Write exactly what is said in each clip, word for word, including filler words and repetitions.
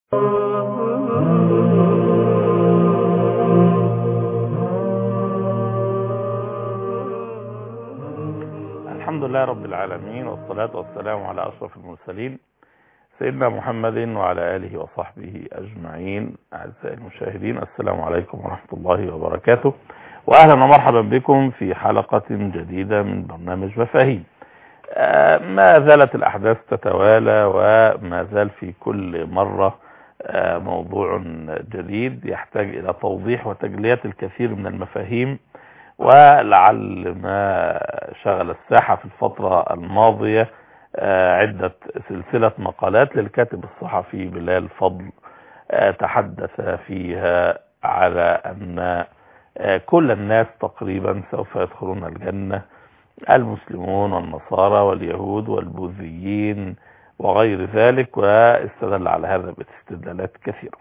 الحمد لله رب العالمين، والصلاة والسلام على أشرف المرسلين سيدنا محمد وعلى آله وصحبه أجمعين. أعزائي المشاهدين، السلام عليكم ورحمة الله وبركاته، وأهلا ومرحبا بكم في حلقة جديدة من برنامج مفاهيم. ما زالت الأحداث تتوالى، وما زال في كل مرة موضوع جديد يحتاج إلى توضيح وتجلية الكثير من المفاهيم. ولعل ما شغل الساحة في الفترة الماضية عدة سلسلة مقالات للكاتب الصحفي بلال فضل تحدث فيها على أن كل الناس تقريبا سوف يدخلون الجنة، المسلمون والنصارى واليهود والبوذيين وغير ذلك، واستدل على هذا باستدلالات كثيرة.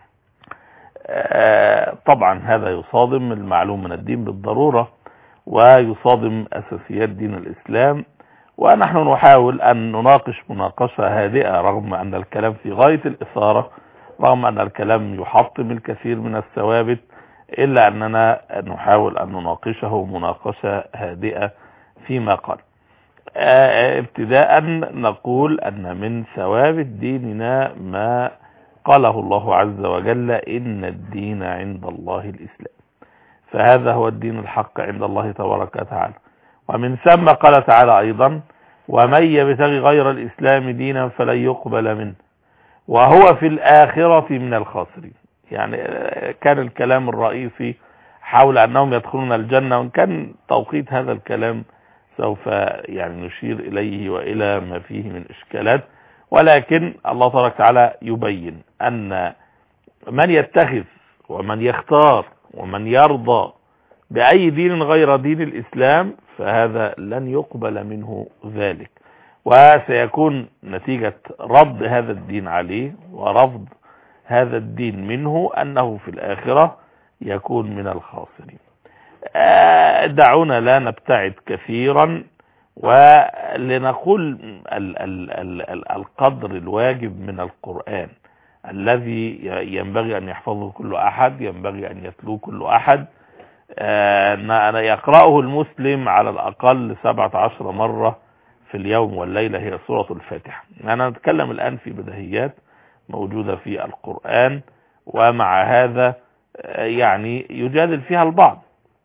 طبعا هذا يصادم المعلوم من الدين بالضرورة، ويصادم أساسيات دين الإسلام، ونحن نحاول أن نناقش مناقشة هادئة رغم أن الكلام في غاية الإثارة، رغم أن الكلام يحطم الكثير من الثوابت، إلا أننا نحاول أن نناقشه مناقشة هادئة فيما قال. ابتداء نقول أن من ثوابت ديننا ما قاله الله عز وجل: إن الدين عند الله الإسلام، فهذا هو الدين الحق عند الله تبارك وتعالى. ومن ثم قال تعالى أيضا: ومن يبتغي غير الإسلام دينا فلن يقبل منه وهو في الآخرة من الخاسرين. يعني كان الكلام الرئيسي حول أنهم يدخلون الجنة، وإن كان توقيت هذا الكلام سوف يعني نشير إليه وإلى ما فيه من إشكالات، ولكن الله تبارك وتعالى يبين أن من يتخذ ومن يختار ومن يرضى بأي دين غير دين الإسلام فهذا لن يقبل منه ذلك، وسيكون نتيجة رد هذا الدين عليه ورفض هذا الدين منه أنه في الآخرة يكون من الخاسرين. دعونا لا نبتعد كثيرا، ولنقول ال ال ال القدر الواجب من القرآن الذي ينبغي أن يحفظه كل أحد، ينبغي أن يتلوه كل أحد، يقرأه المسلم على الأقل سبعة عشر مرة في اليوم والليلة، هي سورة الفاتحة. أنا نتكلم الآن في بديهيات موجودة في القرآن، ومع هذا يعني يجادل فيها البعض،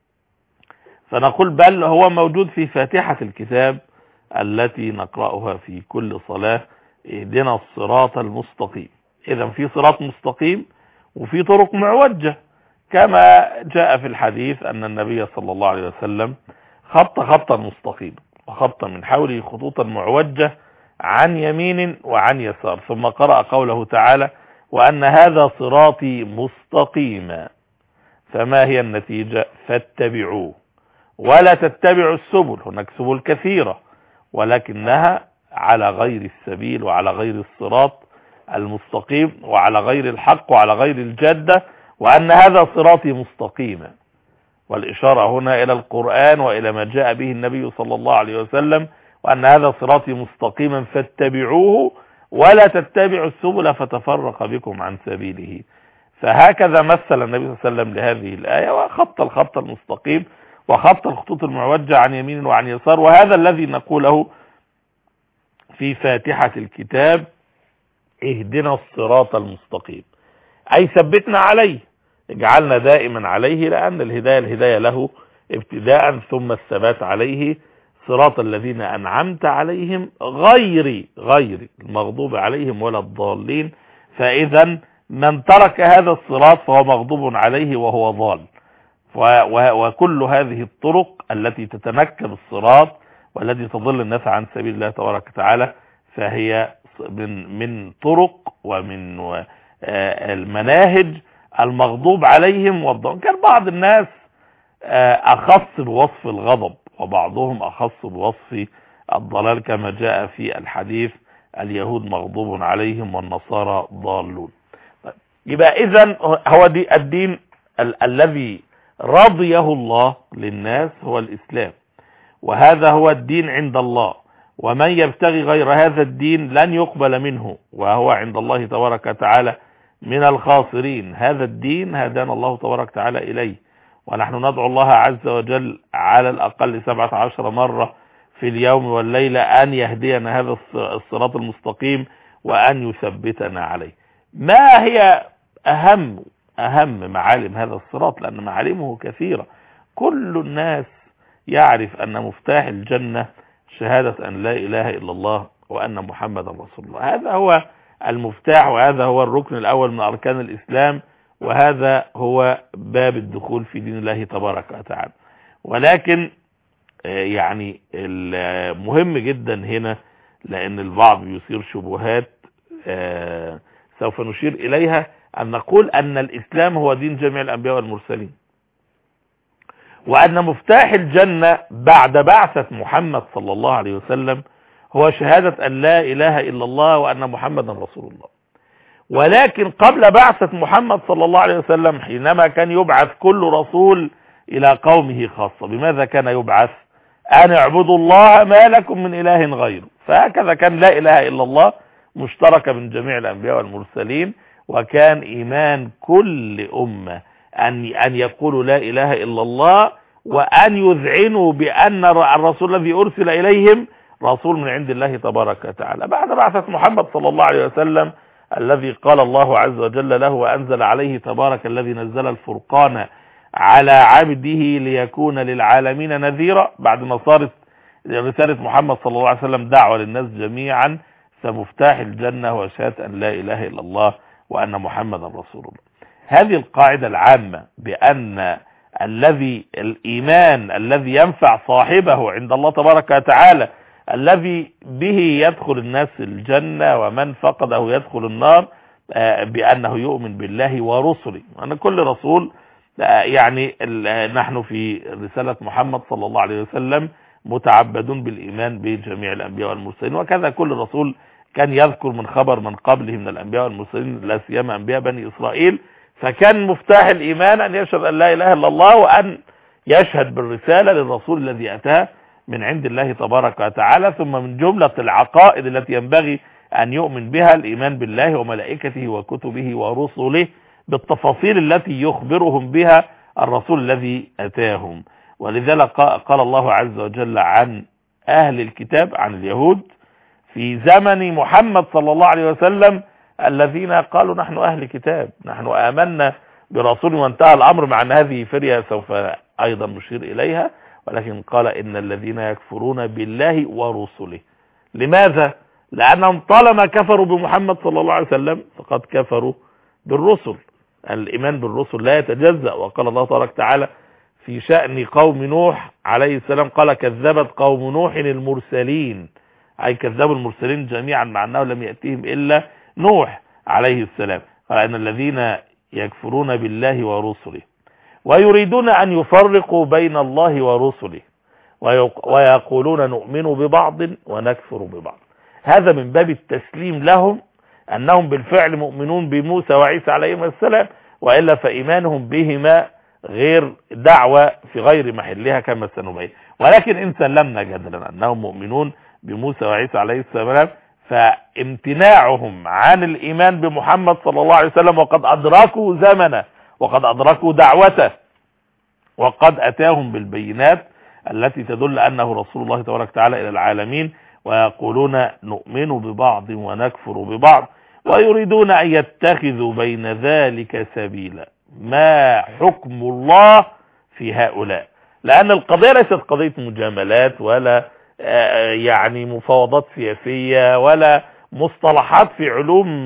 فنقول بل هو موجود في فاتحة الكتاب التي نقرأها في كل صلاة: اهدنا الصراط المستقيم. إذا في صراط مستقيم وفي طرق معوجة، كما جاء في الحديث أن النبي صلى الله عليه وسلم خط خطا مستقيما وخط من حوله خطوطا معوجة عن يمين وعن يسار، ثم قرأ قوله تعالى: وأن هذا صراطي مستقيما فما هي النتيجة؟ فاتبعوه ولا تتبعوا السبل. هناك سبل كثيرة، ولكنها على غير السبيل وعلى غير الصراط المستقيم وعلى غير الحق وعلى غير الجادة، وأن هذا صراطي مستقيما. والإشارة هنا إلى القرآن وإلى ما جاء به النبي صلى الله عليه وسلم: وأن هذا صراطي مستقيما فاتبعوه ولا تتبعوا السبل فتفرق بكم عن سبيله. فهكذا مثل النبي صلى الله عليه وسلم لهذه الآية، وخط الخط المستقيم وخط الخطوط المعوجة عن يمين وعن يسار، وهذا الذي نقوله في فاتحة الكتاب: اهدنا الصراط المستقيم، أي ثبتنا عليه، اجعلنا دائما عليه، لأن الهداية الهداية له ابتداء ثم الثبات عليه. صراط الذين أنعمت عليهم غير غير المغضوب عليهم ولا الضالين. فإذا من ترك هذا الصراط فهو مغضوب عليه وهو ضال. وكل هذه الطرق التي تتنكب الصراط والتي تضل الناس عن سبيل الله تبارك وتعالى فهي من من طرق ومن المناهج المغضوب عليهم والضالين. كان بعض الناس أخص بوصف الغضب، وبعضهم أخص بوصف الضلال، كما جاء في الحديث: اليهود مغضوب عليهم والنصارى ضالون. يبقى إذن هو دي الدين ال الذي رضيه الله للناس هو الإسلام، وهذا هو الدين عند الله، ومن يبتغي غير هذا الدين لن يقبل منه، وهو عند الله تبارك وتعالى من الخاسرين. هذا الدين هدانا الله تبارك وتعالى إليه، ونحن ندعو الله عز وجل على الأقل سبعة عشر مرة في اليوم والليلة أن يهدينا هذا الصراط المستقيم وأن يثبتنا عليه. ما هي أهم أهم معالم هذا الصراط؟ لأن معالمه كثيرة. كل الناس يعرف أن مفتاح الجنة شهادة أن لا إله إلا الله وأن محمدا رسول الله. هذا هو المفتاح، وهذا هو الركن الأول من أركان الإسلام، وهذا هو باب الدخول في دين الله تبارك وتعالى. ولكن يعني المهم جدا هنا، لأن البعض يثير شبهات سوف نشير إليها، أن نقول أن الإسلام هو دين جميع الأنبياء والمرسلين، وأن مفتاح الجنة بعد بعثة محمد صلى الله عليه وسلم هو شهادة أن لا إله إلا الله وأن محمدا رسول الله. ولكن قبل بعثة محمد صلى الله عليه وسلم، حينما كان يبعث كل رسول إلى قومه خاصة، بماذا كان يبعث؟ أن اعبدوا الله ما لكم من إله غيره. فهكذا كان لا إله إلا الله مشتركة من جميع الأنبياء والمرسلين، وكان إيمان كل أمة أن أن يقولوا لا إله إلا الله، وأن يذعنوا بأن الرسول الذي أرسل إليهم رسول من عند الله تبارك وتعالى. بعد بعثة محمد صلى الله عليه وسلم، الذي قال الله عز وجل له: وأنزل عليه تبارك الذي نزل الفرقان على عبده ليكون للعالمين نذيرا. بعد ما صارت رسالة محمد صلى الله عليه وسلم دعوة للناس جميعا، فمفتاح الجنة هو شهادة أن لا إله إلا الله وأن محمدا رسول الله. هذه القاعدة العامة بأن الذي الإيمان الذي ينفع صاحبه عند الله تبارك وتعالى، الذي به يدخل الناس الجنة ومن فقده يدخل النار، بأنه يؤمن بالله ورسله. أن كل رسول، يعني نحن في رسالة محمد صلى الله عليه وسلم متعبدون بالإيمان بجميع الأنبياء والمرسلين، وكذا كل رسول كان يذكر من خبر من قبله من الأنبياء والمرسلين، لا سيما أنبياء بني إسرائيل. فكان مفتاح الإيمان أن يشهد أن لا إله إلا الله، وأن يشهد بالرسالة للرسول الذي أتاه من عند الله تبارك وتعالى. ثم من جملة العقائد التي ينبغي أن يؤمن بها الإيمان بالله وملائكته وكتبه ورسله بالتفاصيل التي يخبرهم بها الرسول الذي أتاهم. ولذلك قال الله عز وجل عن أهل الكتاب، عن اليهود في زمن محمد صلى الله عليه وسلم، الذين قالوا: نحن أهل كتاب، نحن آمنا برسول. وانتهى الأمر، مع أن هذه فرية سوف أيضا نشير إليها، ولكن قال: إن الذين يكفرون بالله ورسله. لماذا؟ لأنهم طالما كفروا بمحمد صلى الله عليه وسلم فقد كفروا بالرسل. الإيمان بالرسل لا يتجزأ. وقال الله تبارك وتعالى في شأن قوم نوح عليه السلام، قال: كذبت قوم نوح المرسلين، أي كذبوا المرسلين جميعا، مع أنه لم يأتيهم إلا نوح عليه السلام. قال: إن الذين يكفرون بالله ورسله ويريدون أن يفرقوا بين الله ورسله ويقولون نؤمن ببعض ونكفر ببعض. هذا من باب التسليم لهم، أنهم بالفعل مؤمنون بموسى وعيسى عليهما السلام، وإلا فإيمانهم بهما غير دعوة في غير محلها كما سنبين. ولكن إن سلمنا جدلا أنهم مؤمنون بموسى وعيسى عليه السلام، فامتناعهم عن الإيمان بمحمد صلى الله عليه وسلم، وقد أدركوا زمنه وقد أدركوا دعوته وقد أتاهم بالبينات التي تدل أنه رسول الله تبارك وتعالى إلى العالمين، ويقولون نؤمن ببعض ونكفر ببعض، ويريدون أن يتخذوا بين ذلك سبيلا. ما حكم الله في هؤلاء؟ لأن القضية ليست قضية مجاملات، ولا يعني مفاوضات سياسية، ولا مصطلحات في علوم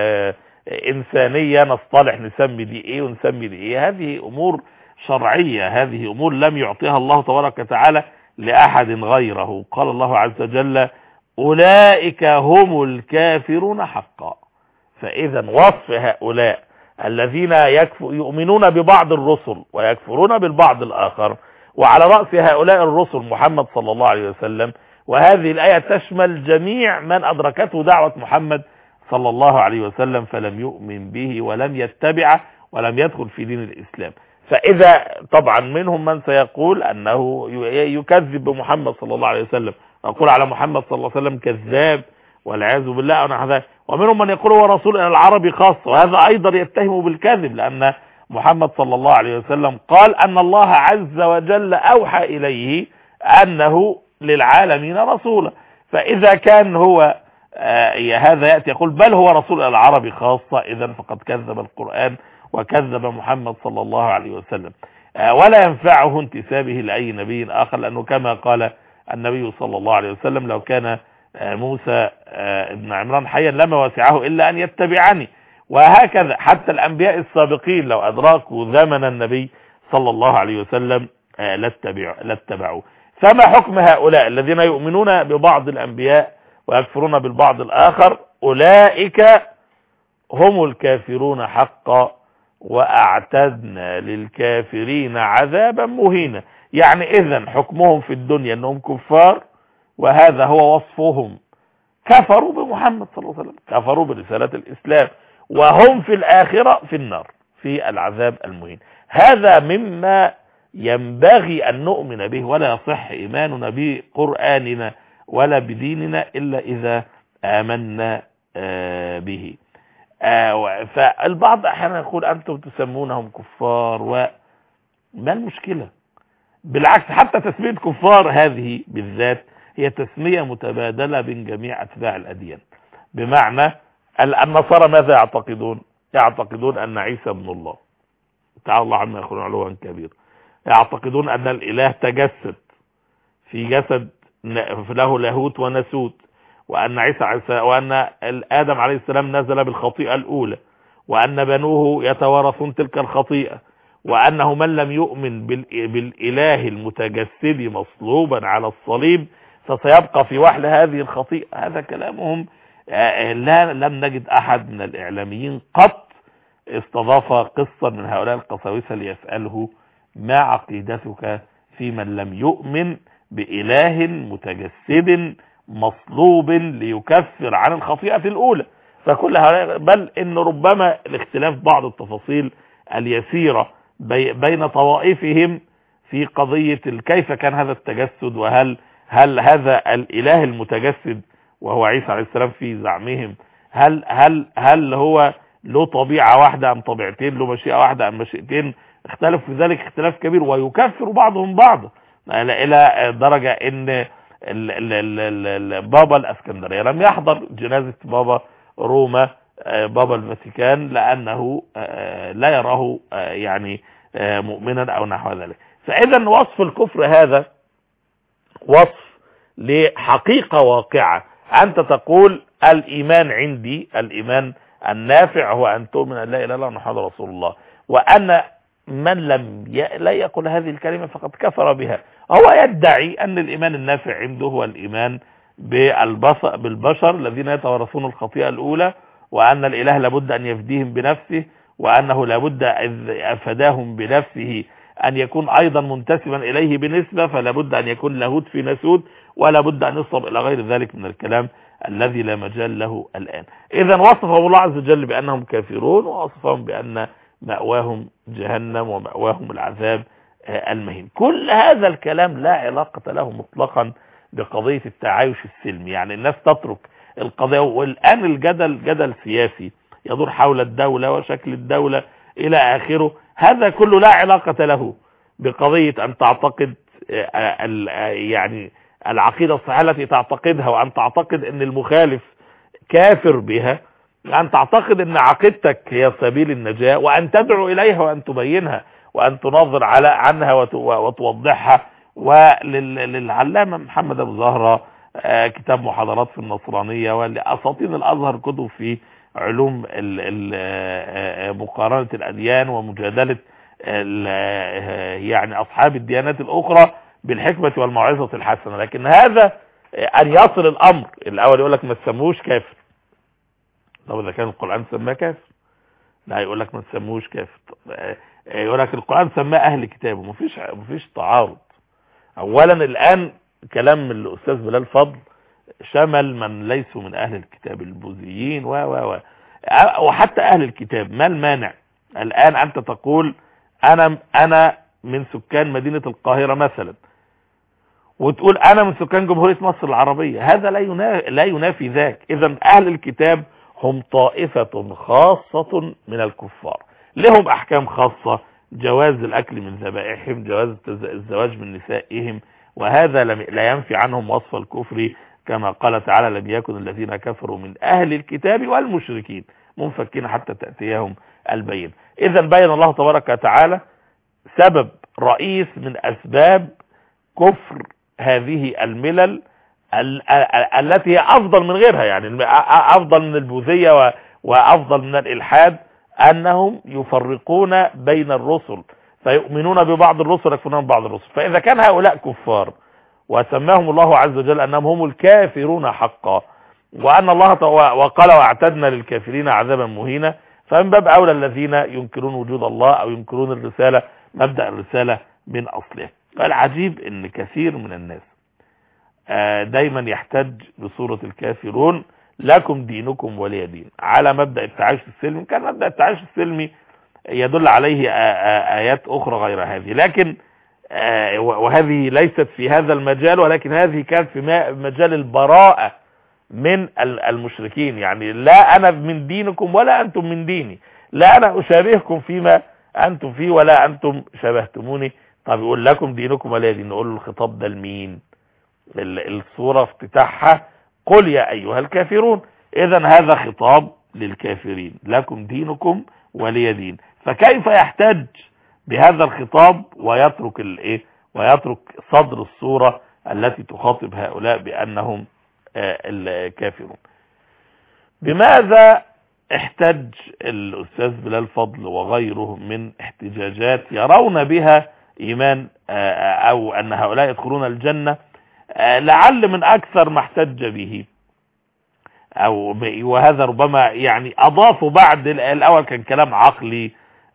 إنسانية نصطلح نسمي دي إيه ونسمي دي إيه. هذه أمور شرعية، هذه أمور لم يعطيها الله تبارك وتعالى لأحد غيره. قال الله عز وجل: أولئك هم الكافرون حقا. فإذا وصف هؤلاء الذين يؤمنون ببعض الرسل ويكفرون بالبعض الآخر، وعلى رأس هؤلاء الرسل محمد صلى الله عليه وسلم. وهذه الآية تشمل جميع من أدركته دعوة محمد صلى الله عليه وسلم فلم يؤمن به ولم يتبعه ولم يدخل في دين الإسلام. فإذا طبعا منهم من سيقول أنه يكذب بمحمد صلى الله عليه وسلم، يقول على محمد صلى الله عليه وسلم كذاب والعياذ بالله. ومنهم من يقول هو رسول إلى العرب خاصة، وهذا أيضا يتهم بالكذب، لأن محمد صلى الله عليه وسلم قال أن الله عز وجل أوحى إليه أنه للعالمين رسولا. فإذا كان هو آه هذا يأتي يقول بل هو رسول إلى العرب خاصة، إذن فقد كذب القرآن وكذب محمد صلى الله عليه وسلم. آه ولا ينفعه انتسابه لأي نبي آخر، لأنه كما قال النبي صلى الله عليه وسلم لو كان آه موسى آه ابن عمران حيا لما وسعه إلا أن يتبعني. وهكذا حتى الأنبياء السابقين لو أدركوا زمن النبي صلى الله عليه وسلم آه لاتبعوا. فما حكم هؤلاء الذين يؤمنون ببعض الأنبياء ويكفرون بالبعض الآخر؟ أولئك هم الكافرون حقا، وأعتدنا للكافرين عذابا مهينا. يعني إذن حكمهم في الدنيا أنهم كفار، وهذا هو وصفهم، كفروا بمحمد صلى الله عليه وسلم، كفروا برسالة الإسلام، وهم في الآخرة في النار في العذاب المهين. هذا مما ينبغي أن نؤمن به، ولا يصح إيماننا بقرآننا ولا بديننا إلا إذا آمنا به. فالبعض أحيانا يقول أنتم تسمونهم كفار، وما المشكلة؟ بالعكس، حتى تسمية كفار هذه بالذات هي تسمية متبادلة بين جميع أتباع الأديان. بمعنى النصارى ماذا يعتقدون؟ يعتقدون أن عيسى ابن الله تعالى الله عما يقولون علوا كبير. يعتقدون أن الإله تجسد في جسد له لاهوت وناسوت، وأن عيسى عيسى وأن آدم عليه السلام نزل بالخطيئة الأولى، وأن بنوه يتوارثون تلك الخطيئة، وأنه من لم يؤمن بالإله المتجسد مصلوبا على الصليب فسيبقى في وحل هذه الخطيئة. هذا كلامهم. لا لم نجد أحد من الإعلاميين قط استضاف قصة من هؤلاء القساوسة ليسأله ما عقيدتك في من لم يؤمن بإله متجسد مصلوب ليكفر عن الخطيئة الأولى. فكل هؤلاء، بل إن ربما الاختلاف بعض التفاصيل اليسيرة بين طوائفهم في قضية كيف كان هذا التجسد، وهل هل هذا الإله المتجسد وهو عيسى عليه السلام في زعمهم هل هل هل هو له طبيعة واحدة أم طبيعتين، له مشيئة واحدة أم مشيئتين. اختلف في ذلك اختلاف كبير، ويكفر بعضهم بعض إلى درجة إن ال ال ال ال بابا الاسكندرية لم يحضر جنازة بابا روما بابا الفاتيكان لأنه لا يراه يعني مؤمنا أو نحو ذلك. فإذا وصف الكفر هذا وصف لحقيقة واقعة. أنت تقول الإيمان عندي، الإيمان النافع هو أن تؤمن أن لا إله إلا الله محمد رسول الله، وأن من لم ي... لا يقول هذه الكلمة فقد كفر بها. هو يدعي أن الإيمان النافع عنده هو الإيمان بالبشر الذين يتورثون الخطيئة الأولى، وأن الإله لابد أن يفديهم بنفسه، وأنه لابد إذ فداهم بنفسه أن يكون أيضا منتسبا إليه بنسبة، فلابد أن يكون لاهوت في ناسوت، ولا بد أن يصب إلى غير ذلك من الكلام الذي لا مجال له الآن. إذا وصفهم الله عز وجل بأنهم كافرون، ووصفهم بأن مأواهم جهنم ومأواهم العذاب المهين. كل هذا الكلام لا علاقة له مطلقا بقضية التعايش السلمي. يعني الناس تترك القضية، والآن الجدل جدل سياسي يدور حول الدولة وشكل الدولة إلى آخره. هذا كله لا علاقة له بقضية أن تعتقد يعني العقيدة الصحيحة التي تعتقدها، وأن تعتقد أن المخالف كافر بها، أن تعتقد أن عقيدتك هي سبيل النجاة، وأن تدعو إليها وأن تبينها وأن تنظر على عنها وتوضحها. وللعلامة محمد أبو زهرة كتاب محاضرات في النصرانية، ولأساطين الأزهر كتب في علوم مقارنة الأديان ومجادلة يعني أصحاب الديانات الأخرى بالحكمة والموعظة الحسنة. لكن هذا أن يصل الأمر الأول يقول لك ما تسموش كافر. طب إذا كان القرآن سماه كافر، لا يقول لك ما تسموش كافر. يقول لك القرآن سماه أهل كتابه. مفيش مفيش تعارض. أولا الآن كلام الأستاذ بلال فضل شمل من ليسوا من أهل الكتاب، البوذيين و و و وحتى أهل الكتاب. ما المانع الآن أنت تقول أنا أنا من سكان مدينة القاهرة مثلا، وتقول أنا من سكان جمهورية مصر العربية؟ هذا لا ينافي لا ينافي ذاك. إذا أهل الكتاب هم طائفة خاصة من الكفار، لهم أحكام خاصة، جواز الأكل من ذبائحهم، جواز الزواج من نسائهم، وهذا لا ينفي عنهم وصف الكفر، كما قال تعالى لم يكن الذين كفروا من أهل الكتاب والمشركين منفكين حتى تأتيهم البين. إذا بين الله تبارك وتعالى سبب رئيس من أسباب كفر هذه الملل التي هي أفضل من غيرها، يعني أفضل من البوذية وأفضل من الإلحاد، أنهم يفرقون بين الرسل فيؤمنون ببعض الرسل ويكفرون ببعض الرسل. فإذا كان هؤلاء كفار وسماهم الله عز وجل أنهم هم الكافرون حقا، وأن الله وقال واعتدنا للكافرين عذابا مهينا، فمن باب أولى الذين ينكرون وجود الله أو ينكرون الرسالة، مبدأ الرسالة من أصله. العجيب أن كثير من الناس دايما يحتج بصورة الكافرون لكم دينكم ولي دين على مبدأ التعايش السلمي. كان مبدأ التعايش السلمي يدل عليه آيات أخرى غير هذه، لكن وهذه ليست في هذا المجال، ولكن هذه كانت في مجال البراءة من المشركين. يعني لا أنا من دينكم ولا أنتم من ديني، لا أنا أشابهكم فيما أنتم فيه ولا أنتم شبهتموني. طب يقول لكم دينكم ولي دين، نقول له الخطاب ده لمين؟ الصورة افتتاحها قل يا أيها الكافرون، إذن هذا خطاب للكافرين، لكم دينكم ولي دين. فكيف يحتج بهذا الخطاب ويترك الايه ويترك صدر الصورة التي تخاطب هؤلاء بأنهم الكافرون؟ بماذا احتج الأستاذ بلال فضل وغيره من احتجاجات يرون بها إيمان أو أن هؤلاء يدخلون الجنة؟ لعل من أكثر ما احتج به، أو وهذا ربما يعني أضافوا بعد الأول كان كلام عقلي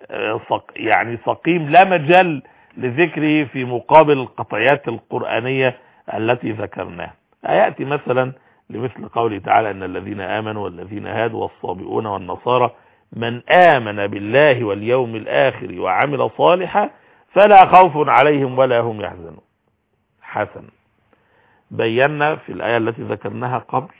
يعني سقيم لا مجال لذكره في مقابل القطعيات القرآنية التي ذكرناها. يأتي مثلا لمثل قوله تعالى إن الذين آمنوا والذين هادوا والصابئون والنصارى من آمن بالله واليوم الآخر وعمل صالحا فلا خوف عليهم ولا هم يحزنون. حسن، بينا في الآية التي ذكرناها قبل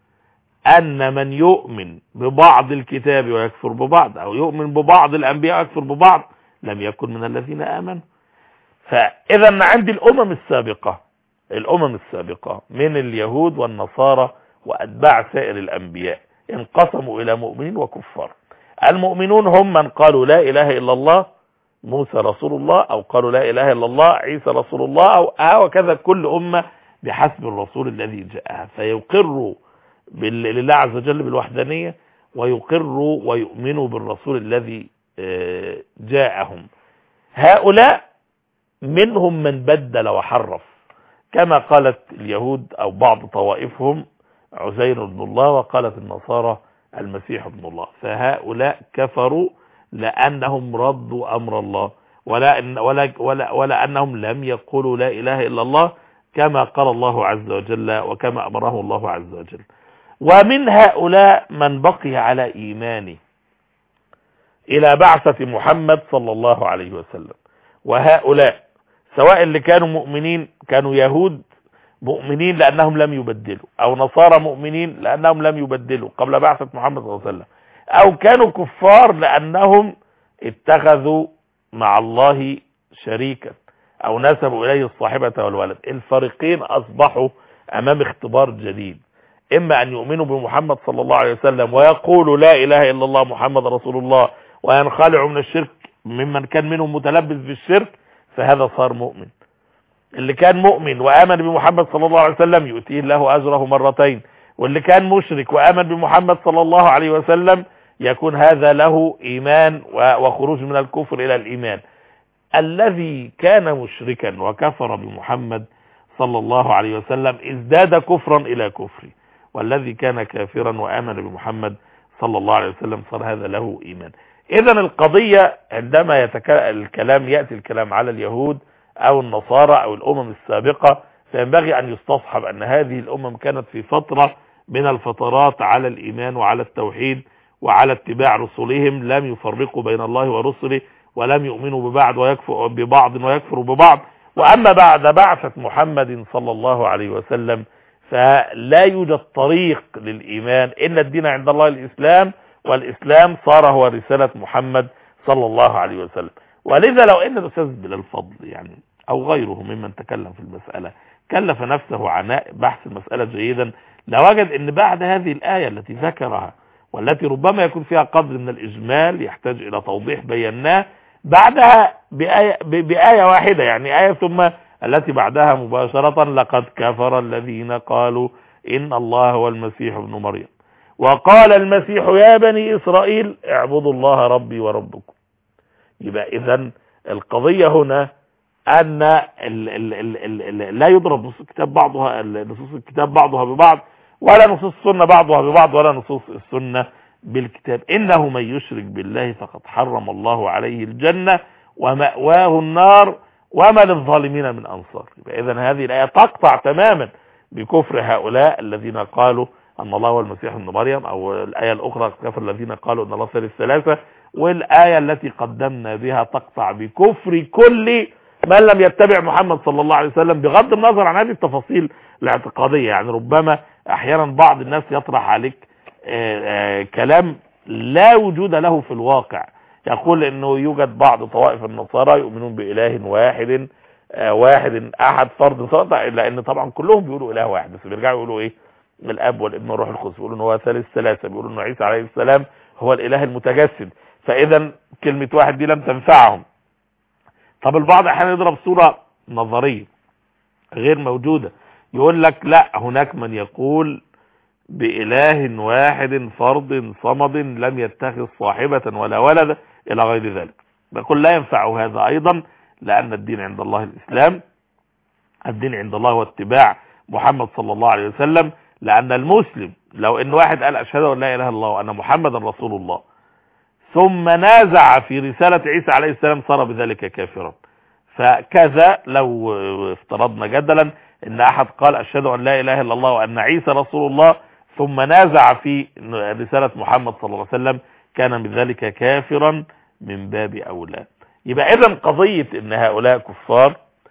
أن من يؤمن ببعض الكتاب ويكفر ببعض، أو يؤمن ببعض الأنبياء ويكفر ببعض، لم يكن من الذين آمنوا. فإذا عند الأمم السابقة الأمم السابقة من اليهود والنصارى وأتباع سائر الأنبياء انقسموا إلى مؤمنين وكفار. المؤمنون هم من قالوا لا إله إلا الله موسى رسول الله، أو قالوا لا إله إلا الله عيسى رسول الله، أو وكذا كل أمة بحسب الرسول الذي جاءها، فيقروا لله عز وجل بالوحدانية ويقروا ويؤمنوا بالرسول الذي جاءهم. هؤلاء منهم من بدل وحرف، كما قالت اليهود أو بعض طوائفهم عزير بن الله، وقالت النصارى المسيح ابن الله. فهؤلاء كفروا لأنهم ردوا أمر الله، ولا, ولا, ولا, ولا أنهم لم يقولوا لا إله إلا الله كما قال الله عز وجل وكما أمره الله عز وجل. ومن هؤلاء من بقي على إيمانه إلى بعثة محمد صلى الله عليه وسلم. وهؤلاء سواء اللي كانوا مؤمنين كانوا يهود مؤمنين لأنهم لم يبدلوا، أو نصارى مؤمنين لأنهم لم يبدلوا قبل بعثة محمد صلى الله عليه وسلم، أو كانوا كفار لأنهم اتخذوا مع الله شريكا أو نسبوا إليه الصاحبة والولد. الفريقين أصبحوا أمام اختبار جديد، إما أن يؤمنوا بمحمد صلى الله عليه وسلم ويقولوا لا إله إلا الله محمد رسول الله وينخلعوا من الشرك ممن كان منهم متلبس بالشرك، فهذا صار مؤمن. اللي كان مؤمن وآمن بمحمد صلى الله عليه وسلم يؤتيه الله أجره مرتين، واللي كان مشرك وآمن بمحمد صلى الله عليه وسلم يكون هذا له إيمان وخروج من الكفر إلى الإيمان. الذي كان مشركا وكفر بمحمد صلى الله عليه وسلم ازداد كفرا إلى كفره، والذي كان كافرا وآمن بمحمد صلى الله عليه وسلم صار هذا له إيمان. إذن القضية عندما يتك... الكلام يأتي الكلام على اليهود أو النصارى أو الأمم السابقة، فينبغي أن يستصحب أن هذه الأمم كانت في فترة من الفترات على الإيمان وعلى التوحيد وعلى اتباع رسلهم، لم يفرقوا بين الله ورسله، ولم يؤمنوا ببعض ويكفروا ببعض ويكفروا ببعض. وأما بعد بعثة محمد صلى الله عليه وسلم فلا يوجد طريق للإيمان إن الدين عند الله الإسلام، والإسلام صار هو رسالة محمد صلى الله عليه وسلم. ولذا لو ان الاستاذ بلال فضل يعني او غيره ممن تكلم في المسألة كلف نفسه عناء بحث المسألة جيدا، لوجد ان بعد هذه الآية التي ذكرها والتي ربما يكون فيها قدر من الإجمال يحتاج إلى توضيح بيناه، بعدها بآية, بآية واحدة، يعني آية ثم التي بعدها مباشرة: لقد كفر الذين قالوا إن الله هو المسيح ابن مريم وقال المسيح يا بني إسرائيل اعبدوا الله ربي وربكم. يبقى إذن القضية هنا أن ال ال ال ال ال لا يضرب نصوص الكتاب بعضها نصوص الكتاب بعضها ببعض، ولا نصوص السنة بعضها ببعض، ولا نصوص السنة بالكتاب. إنه من يشرك بالله فقد حرم الله عليه الجنة ومأواه النار وما للظالمين من أنصار. يبقى إذن هذه الآية تقطع تماما بكفر هؤلاء الذين قالوا أن الله هو المسيح ابن مريم، أو الآية الأخرى كفر الذين قالوا أن الله ثالث ثلاثة، والآية التي قدمنا بها تقطع بكفر كل من لم يتبع محمد صلى الله عليه وسلم، بغض النظر عن هذه التفاصيل الاعتقادية. يعني ربما أحيانا بعض الناس يطرح عليك آآ آآ كلام لا وجود له في الواقع، يقول أنه يوجد بعض طوائف النصارى يؤمنون بإله واحد واحد أحد فرد صادق، لأن طبعا كلهم بيقولوا إله واحد، بس بيرجعوا يقولوا إيه؟ الاب والابن والروح القدس، بيقولوا ان هو ثالث ثلاثه، بيقولوا ان عيسى عليه السلام هو الاله المتجسد. فاذا كلمه واحد دي لم تنفعهم. طب البعض احيانا يضرب صوره نظريه غير موجوده، يقول لك لا، هناك من يقول باله واحد فرد صمد لم يتخذ صاحبه ولا ولد الى غير ذلك. بقول لا ينفعه هذا ايضا، لان الدين عند الله الاسلام، الدين عند الله هو اتباع محمد صلى الله عليه وسلم. لأن المسلم لو ان واحد قال أشهد أن لا إله إلا الله وأن محمدا رسول الله ثم نازع في رسالة عيسى عليه السلام صار بذلك كافرا. فكذا لو افترضنا جدلا ان احد قال أشهد أن لا إله إلا الله وأن عيسى رسول الله ثم نازع في رسالة محمد صلى الله عليه وسلم كان بذلك كافرا من باب أولى. يبقى إذن قضية ان هؤلاء كفار،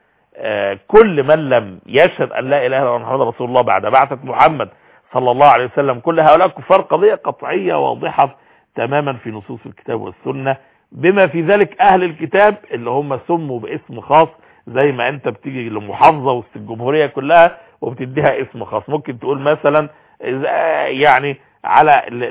آه كل من لم يشهد أن لا إله إلا الله محمد رسول الله بعد بعثة محمد صلى الله عليه وسلم، كل هؤلاء كفار، قضية قطعية واضحة تماما في نصوص الكتاب والسنة، بما في ذلك أهل الكتاب اللي هم سموا باسم خاص، زي ما أنت بتيجي لمحافظة وسط الجمهورية كلها وبتديها اسم خاص. ممكن تقول مثلا يعني على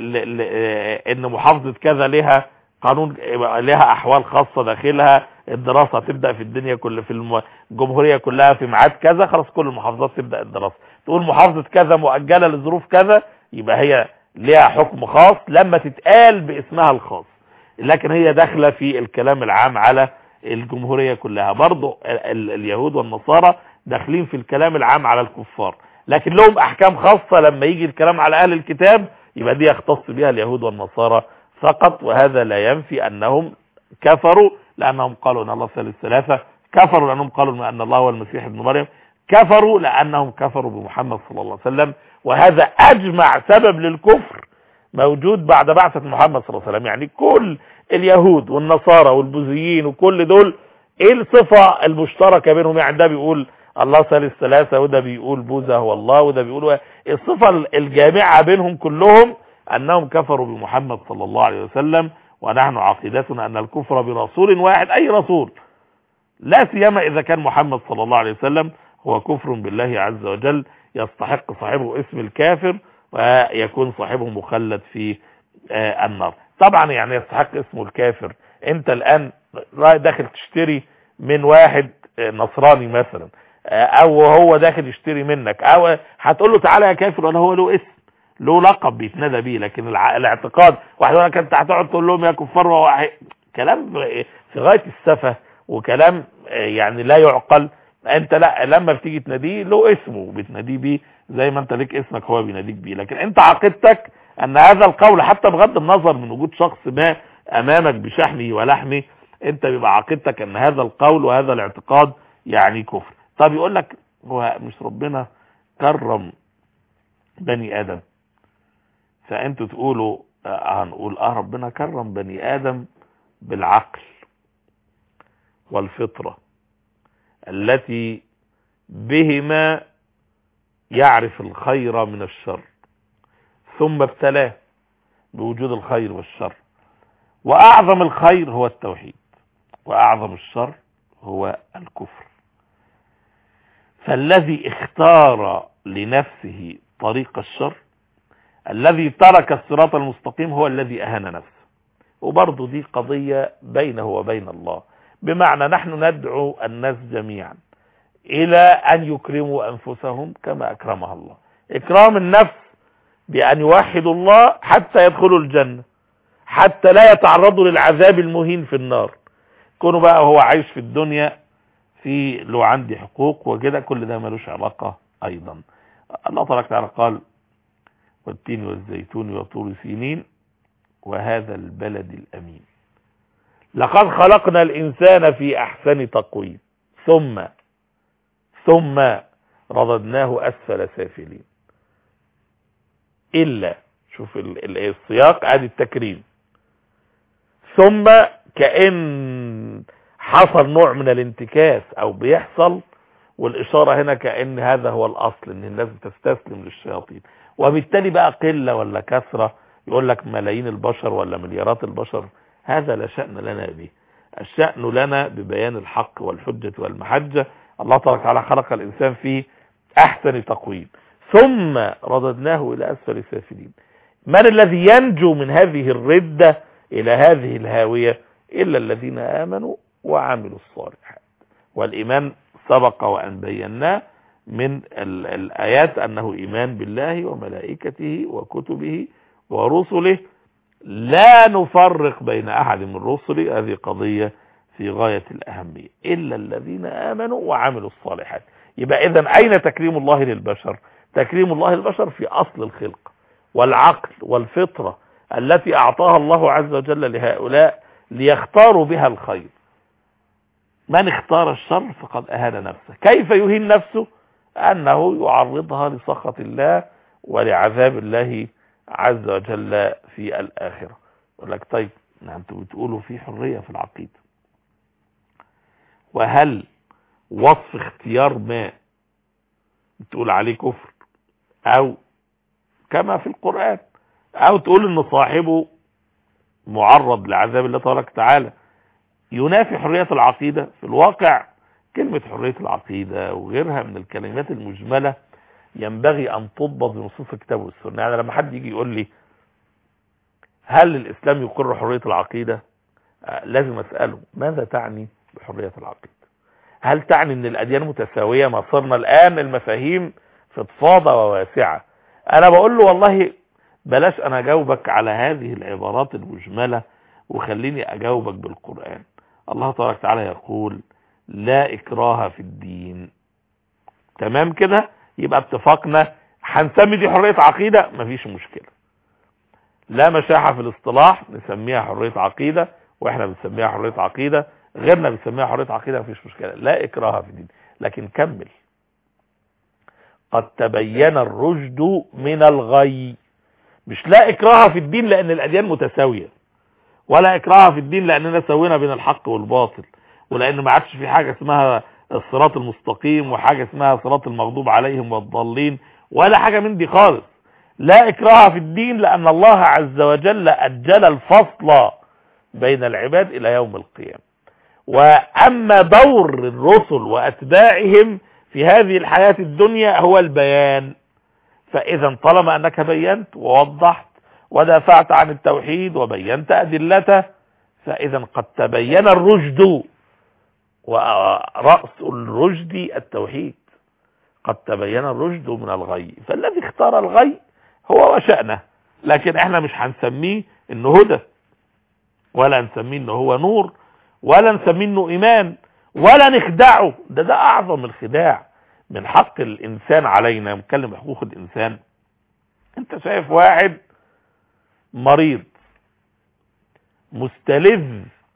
ان محافظة كذا لها قانون، لها احوال خاصة داخلها، الدراسة تبدأ في الدنيا كل في الجمهورية كلها في ميعاد كذا، خلاص كل المحافظات تبدأ الدراسة. تقول محافظة كذا مؤجلة لظروف كذا، يبقى هي لها حكم خاص لما تتقال باسمها الخاص، لكن هي داخلة في الكلام العام على الجمهورية كلها. برضو اليهود والنصارى داخلين في الكلام العام على الكفار، لكن لهم احكام خاصة لما يجي الكلام على اهل الكتاب، يبقى دي يختص بها اليهود والنصارى فقط. وهذا لا ينفي انهم كفروا لانهم قالوا ان الله ثالث ثلاثة، كفروا لانهم قالوا ان الله هو المسيح ابن مريم، كفروا لانهم كفروا بمحمد صلى الله عليه وسلم. وهذا اجمع سبب للكفر موجود بعد بعثة محمد صلى الله عليه وسلم. يعني كل اليهود والنصارى والبوذيين وكل دول ايه الصفة المشتركة بينهم؟ يعني ده بيقول الله ثالث ثلاثة، وده بيقول بوذا هو الله، وده بيقول الصفة الجامعة بينهم كلهم انهم كفروا بمحمد صلى الله عليه وسلم. ونحن عقيدتنا ان الكفر برسول واحد، اي رسول، لا سيما اذا كان محمد صلى الله عليه وسلم، هو كفر بالله عز وجل يستحق صاحبه اسم الكافر ويكون صاحبه مخلد في آه النار. طبعا يعني يستحق اسمه الكافر. انت الان داخل تشتري من واحد نصراني مثلا، او هو داخل يشتري منك، او هتقول له تعالى يا كافر، ولا هو له اسم، له لقب بيتنادى بيه. لكن الاعتقاد واحد يقول لك انت هتقعد تقول لهم يا كفار، وهو كلام في غايه السفه وكلام يعني لا يعقل. انت لا، لما بتيجي تناديه له اسمه بتناديه بيه زي ما انت ليك اسمك هو بيناديك بيه. لكن انت عقيدتك ان هذا القول حتى بغض النظر من وجود شخص ما امامك بشحمه ولحمه، انت بيبقى عقيدتك ان هذا القول وهذا الاعتقاد يعني كفر. طب يقول لك هو مش ربنا كرم بني ادم؟ فانتوا تقولوا هنقول اه ربنا كرم بني ادم بالعقل والفطرة التي بهما يعرف الخير من الشر ثم ابتلاه بوجود الخير والشر. وأعظم الخير هو التوحيد، وأعظم الشر هو الكفر. فالذي اختار لنفسه طريق الشر، الذي ترك الصراط المستقيم، هو الذي أهان نفسه. وبرضه دي قضية بينه وبين الله، بمعنى نحن ندعو الناس جميعا إلى أن يكرموا أنفسهم كما أكرمها الله. إكرام النفس بأن يوحدوا الله حتى يدخلوا الجنة، حتى لا يتعرضوا للعذاب المهين في النار. كونوا بقى هو عايش في الدنيا في لو عندي حقوق وكده، كل ده ملوش علاقة أيضا. الله تبارك وتعالى قال: والتين والزيتون وطور سينين وهذا البلد الأمين لقد خلقنا الإنسان في أحسن تقويم ثم ثم رددناه أسفل سافلين. إلا شوف السياق، ادي التكريم، ثم كأن حصل نوع من الانتكاس او بيحصل، والاشارة هنا كأن هذا هو الاصل، ان الناس بتستسلم للشياطين. وبالتالي بقى قلة ولا كثرة، يقول لك ملايين البشر ولا مليارات البشر، هذا لا شأن لنا به. الشأن لنا ببيان الحق والحجة والمحجة. الله تبارك وتعالى خلق الانسان في احسن تقويم ثم رددناه الى اسفل سافلين. من الذي ينجو من هذه الردة الى هذه الهاوية؟ الا الذين امنوا وعملوا الصالحات. والايمان سبق وان بيناه من الايات انه ايمان بالله وملائكته وكتبه ورسله، لا نفرق بين احد من رسله. هذه قضية في غاية الاهمية. الا الذين امنوا وعملوا الصالحات. يبقى اذا اين تكريم الله للبشر؟ تكريم الله للبشر في اصل الخلق والعقل والفطرة التي اعطاها الله عز وجل لهؤلاء ليختاروا بها الخير. من اختار الشر فقد اهان نفسه. كيف يهين نفسه؟ انه يعرضها لسخط الله ولعذاب الله عز وجل في الاخرة. يقول لك طيب انتوا بتقولوا في حرية في العقيدة، وهل وصف اختيار ما تقول عليه كفر، او كما في القرآن، او تقول ان صاحبه معرض لعذاب الله تبارك وتعالى، ينافي حرية العقيدة؟ في الواقع كلمة حرية العقيدة وغيرها من الكلمات المجملة ينبغي ان تضبط بنصوص الكتاب والسنة. يعني لما حد يجي يقول لي هل الاسلام يقر حرية العقيدة، آه لازم اسأله ماذا تعني بحرية العقيدة؟ هل تعني ان الاديان متساوية؟ ما صرنا الان المفاهيم فضفاضة وواسعة. انا بقول له والله بلاش انا اجاوبك على هذه العبارات المجملة، وخليني اجاوبك بالقرآن. الله تبارك وتعالى يقول لا اكراه في الدين. تمام كده؟ يبقى اتفقنا هنسمي دي حرية عقيدة، مفيش مشكلة، لا مشاحة في الاصطلاح، نسميها حرية عقيدة، واحنا بنسميها حرية عقيدة، غيرنا بنسميها حرية عقيدة، مفيش مشكلة، لا اكراه في الدين. لكن كمل، قد تبين الرشد من الغي. مش لا اكراه في الدين لان الاديان متساوية، ولا اكراه في الدين لاننا سوينا بين الحق والباطل، ولان ما عادش في حاجة اسمها الصراط المستقيم وحاجة اسمها صراط المغضوب عليهم والضالين، ولا حاجة من دي خالص. لا اكراه في الدين لان الله عز وجل اجل الفصل بين العباد الى يوم القيامة. واما دور الرسل واتباعهم في هذه الحياة الدنيا هو البيان. فاذا طالما انك بينت ووضحت ودافعت عن التوحيد وبينت ادلته، فاذا قد تبين الرشد، ورأس الرشد التوحيد. قد تبين الرشد من الغي. فالذي اختار الغي هو وشأنه، لكن احنا مش هنسميه انه هدى، ولا نسميه انه هو نور، ولا نسميه انه ايمان، ولا نخدعه. ده ده اعظم الخداع. من حق الانسان علينا، نتكلم بحقوق الانسان. انت شايف واحد مريض مستلذ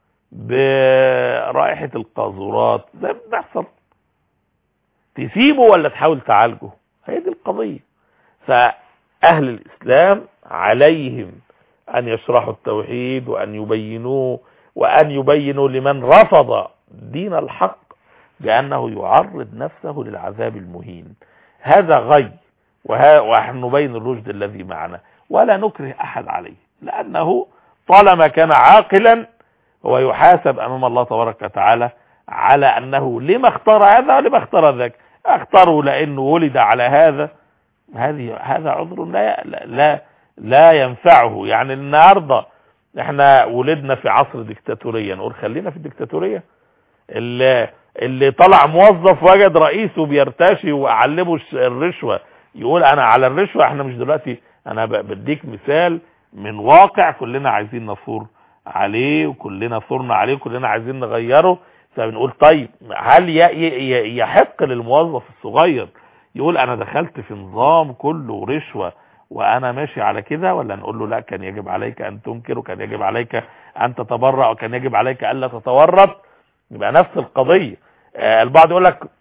برائحة القاذورات زي ما بيحصل، تسيبه ولا تحاول تعالجه؟ هي دي القضية. فأهل الإسلام عليهم أن يشرحوا التوحيد وأن يبينوه، وأن يبينوا لمن رفض دين الحق بأنه يعرض نفسه للعذاب المهين. هذا غي. ونبين الرشد الذي معنا ولا نكره أحد عليه، لأنه طالما كان عاقلا هو يحاسب أمام الله تبارك وتعالى على أنه لما اختار هذا ولما اختار ذاك. اختاره لأنه ولد على هذا، هذه هذا عذر لا لا لا ينفعه. يعني النهارده احنا ولدنا في عصر ديكتاتورية، نقول خلينا في الديكتاتورية. اللي اللي طلع موظف وجد رئيسه بيرتشي وأعلمه الرشوة يقول انا على الرشوة. احنا مش دلوقتي، انا بديك مثال من واقع كلنا عايزين نثور عليه وكلنا ثورنا عليه وكلنا عايزين نغيره. فبنقول طيب هل يحق للموظف الصغير يقول انا دخلت في نظام كله رشوة وانا ماشي على كده، ولا نقول له لا كان يجب عليك ان تنكر وكان يجب عليك ان تتبرع وكان يجب عليك الا تتورط؟ يبقى نفس القضية. آه البعض يقول لك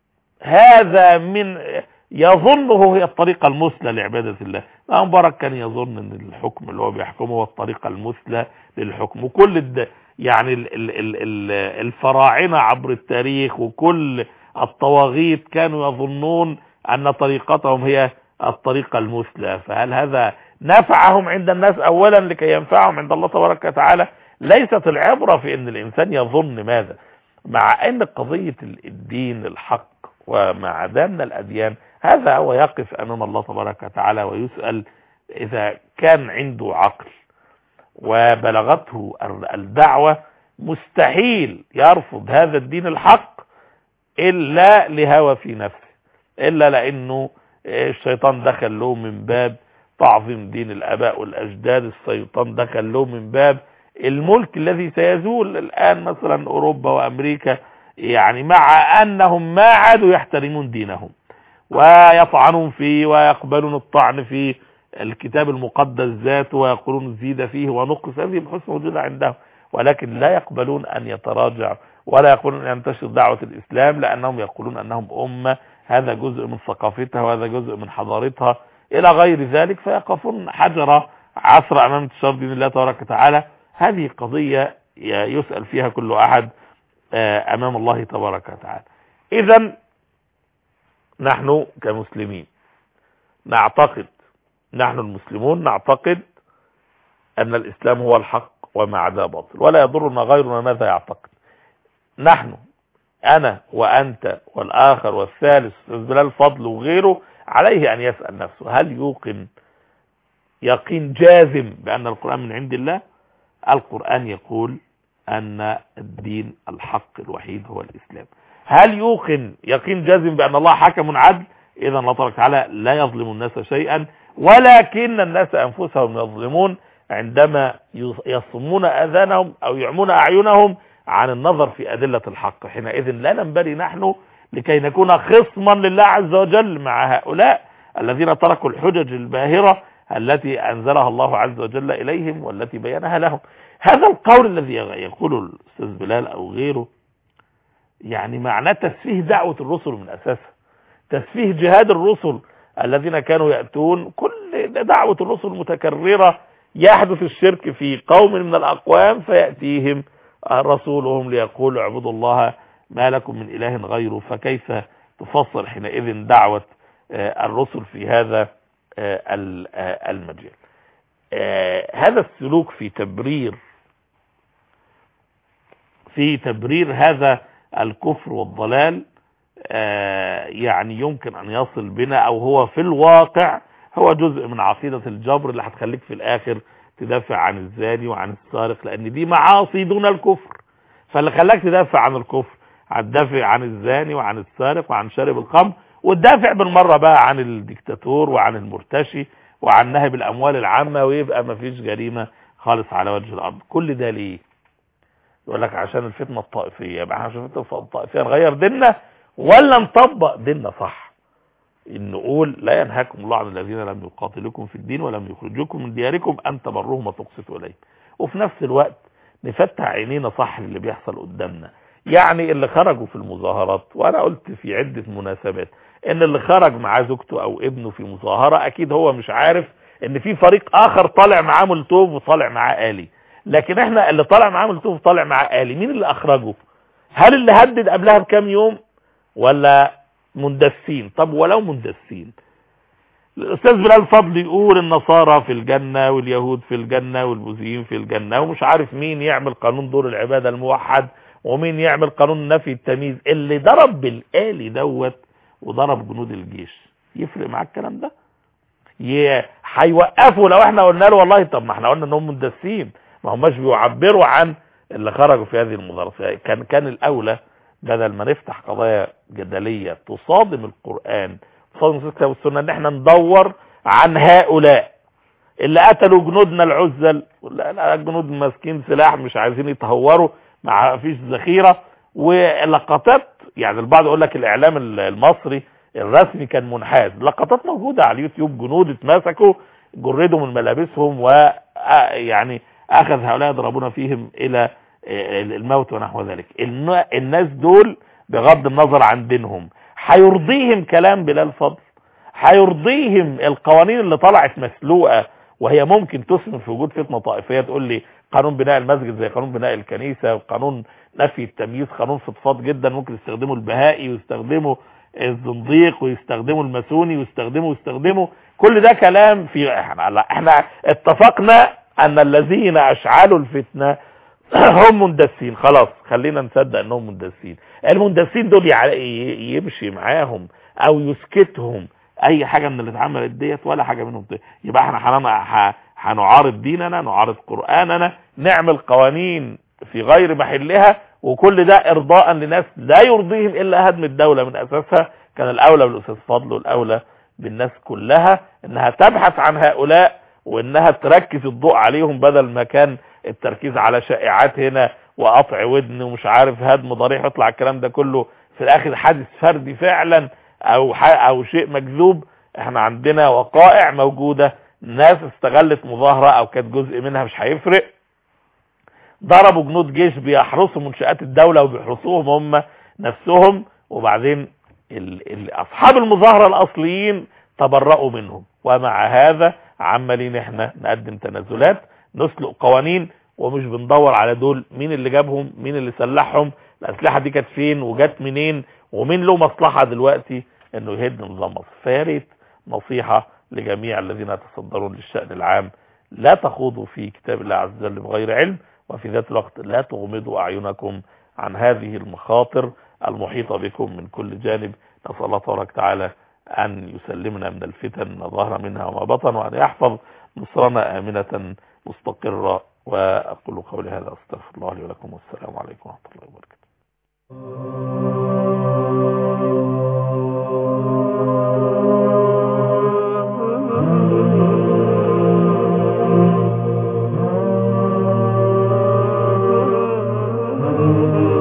هذا من يظنه هي الطريقة المثلى لعبادة الله. مبارك كان يظن ان الحكم اللي هو بيحكمه هو الطريقة المثلى للحكم، وكل الد... يعني ال... ال... ال... الفراعنة عبر التاريخ وكل الطواغيت كانوا يظنون ان طريقتهم هي الطريقة المثلى. فهل هذا نفعهم عند الناس اولا لكي ينفعهم عند الله تبارك وتعالى؟ ليست العبرة في ان الانسان يظن ماذا، مع ان قضية الدين الحق ومع دامنا الاديان هذا هو يقف امام الله تبارك وتعالى ويسأل اذا كان عنده عقل وبلغته الدعوة مستحيل يرفض هذا الدين الحق الا لهوى في نفسه، الا لانه الشيطان دخل له من باب تعظيم دين الاباء والاجداد، الشيطان دخل له من باب الملك الذي سيزول الان مثلا اوروبا وامريكا، يعني مع انهم ما عادوا يحترمون دينهم ويطعنون فيه ويقبلون الطعن في الكتاب المقدس ذاته ويقولون زيد فيه ونقص، هذه بحسن موجودة عندهم، ولكن لا يقبلون ان يتراجع ولا يقولون ان ينتشر دعوة الاسلام، لانهم يقولون انهم امة هذا جزء من ثقافتها وهذا جزء من حضارتها الى غير ذلك، فيقفون حجر عصر امام انتشار دين الله تبارك وتعالى. هذه قضية يسأل فيها كل احد امام الله تبارك وتعالى. اذا نحن كمسلمين نعتقد، نحن المسلمون نعتقد ان الاسلام هو الحق وما عداه باطل، ولا يضرنا غيرنا ماذا يعتقد. نحن انا وانت والاخر والثالث بلال الفضل وغيره عليه ان يسأل نفسه هل يوقن يقين جازم بان القرآن من عند الله؟ القرآن يقول ان الدين الحق الوحيد هو الاسلام. هل يوقن يقين جازم بان الله حكم عدل؟ اذا الله تبارك وتعالى لا يظلم الناس شيئا، ولكن الناس انفسهم يظلمون عندما يصمون اذانهم او يعمون اعينهم عن النظر في ادلة الحق. حينئذ لا ننبري نحن لكي نكون خصما لله عز وجل مع هؤلاء الذين تركوا الحجج الباهرة التي انزلها الله عز وجل اليهم والتي بينها لهم. هذا القول الذي يقوله الاستاذ بلال او غيره يعني معناه تسفيه دعوة الرسل من اساسها، تسفيه جهاد الرسل الذين كانوا يأتون. كل دعوة الرسل متكررة، يحدث الشرك في قوم من الاقوام فيأتيهم رسولهم ليقول اعبدوا الله ما لكم من اله غيره. فكيف تفصل حينئذ دعوة الرسل في هذا المجال؟ هذا السلوك في تبرير في تبرير هذا الكفر والضلال يعني يمكن ان يصل بنا، او هو في الواقع هو جزء من عقيدة الجبر اللي هتخليك في الاخر تدافع عن الزاني وعن السارق، لان دي معاصي دون الكفر. فاللي خلاك تدافع عن الكفر هتدافع عن الزاني وعن السارق وعن شارب الخمر، وتدافع بالمرة بقى عن الدكتاتور وعن المرتشي وعن نهب الاموال العامة، ويبقى مفيش جريمة خالص على وجه الارض. كل ده ليه؟ يقول لك عشان الفتنة الطائفية. يبقى عشان الفتنة الطائفية نغير ديننا ولا نطبق ديننا صح؟ نقول لا ينهاكم الله عن الذين لم يقاتلوكم في الدين ولم يخرجوكم من دياركم ان تبروهم وتقسطوا اليهم، وفي نفس الوقت نفتح عينينا صح اللي بيحصل قدامنا. يعني اللي خرجوا في المظاهرات، وانا قلت في عدة مناسبات ان اللي خرج معاه زوجته او ابنه في مظاهرة اكيد هو مش عارف ان في فريق اخر طالع معاه ملتوب وطالع معاه آلي، لكن احنا اللي طالع معاه ملتوب وطالع معاه آلي مين اللي اخرجه؟ هل اللي هدد قبلها بكام يوم ولا مندسين؟ طب ولو مندسين الاستاذ بلال فضل يقول النصارى في الجنة واليهود في الجنة والبوذيين في الجنة، ومش عارف مين يعمل قانون دور العبادة الموحد ومين يعمل قانون نفي التمييز. اللي ضرب بالآلي دوت وضرب جنود الجيش، يفرق معاك الكلام ده؟ هيوقفوا لو احنا قلنا له والله طب ما احنا قلنا انهم مندسين، ما هماش بيعبروا عن اللي خرجوا في هذه المدرسة. كان كان الاولى بدل ما نفتح قضايا جدلية تصادم القرآن تصادم الكتاب والسنة، ان احنا ندور عن هؤلاء اللي قتلوا جنودنا العزل. لا لا، جنود ماسكين سلاح مش عايزين يتهوروا، ما فيش ذخيرة ولقطات. يعني البعض يقول لك الاعلام المصري الرسمي كان منحاز، لقطات موجودة على اليوتيوب، جنود اتمسكوا جردوا من ملابسهم ويعني اخذ هؤلاء يضربون فيهم الى الموت ونحو ذلك. الناس دول بغض النظر عن دينهم هيرضيهم كلام بلال فضل؟ هيرضيهم القوانين اللي طلعت مسلوقة وهي ممكن تسمن في وجود فتنة طائفية؟ تقول لي قانون بناء المسجد زي قانون بناء الكنيسة، وقانون نفي التمييز قانون فضفاض جدا ممكن يستخدمه البهائي ويستخدمه الزنديق ويستخدموا الماسوني ويستخدموا ويستخدموا كل ده كلام في احنا احنا اتفقنا ان الذين اشعلوا الفتنة هم مندسين. خلاص خلينا نصدق انهم مندسين. المندسين دول يمشي معاهم او يسكتهم اي حاجة من اللي اتعملت ديت ولا حاجة منهم دي. يبقى احنا هنعارض ديننا، نعارض قرآننا، نعمل قوانين في غير محلها، وكل ده ارضاء لناس لا يرضيهم الا هدم الدولة من اساسها. كان الاولى بالاستاذ فضل والاولى بالناس كلها انها تبحث عن هؤلاء وانها تركز الضوء عليهم، بدل ما كان التركيز على شائعات هنا وقطع ودن ومش عارف هدم ضريح، يطلع الكلام ده كله في الاخر حادث فردي فعلا او او شيء مكذوب. احنا عندنا وقائع موجودة، ناس استغلت مظاهرة او كانت جزء منها مش هيفرق، ضربوا جنود جيش بيحرسوا منشآت الدولة وبيحرسوهم هم نفسهم، وبعدين ال ال اصحاب المظاهرة الاصليين تبرؤوا منهم. ومع هذا عمالين احنا نقدم تنازلات، نسلق قوانين، ومش بندور على دول مين اللي جابهم، مين اللي سلحهم، الاسلحة دي كانت فين وجات منين، ومين له مصلحة دلوقتي انه يهد نظام مصر. فيا ريت نصيحة لجميع الذين يتصدرون للشأن العام، لا تخوضوا في كتاب الله عز وجل بغير علم، وفي ذات الوقت لا تغمضوا أعينكم عن هذه المخاطر المحيطة بكم من كل جانب. نسأل الله تبارك وتعالى أن يسلمنا من الفتن ما ظهر منها وما بطن، وأن يحفظ مصرنا آمنة مستقرة. وأقول قولي هذا أستغفر الله لي ولكم، والسلام عليكم ورحمة الله وبركاته. Thank you.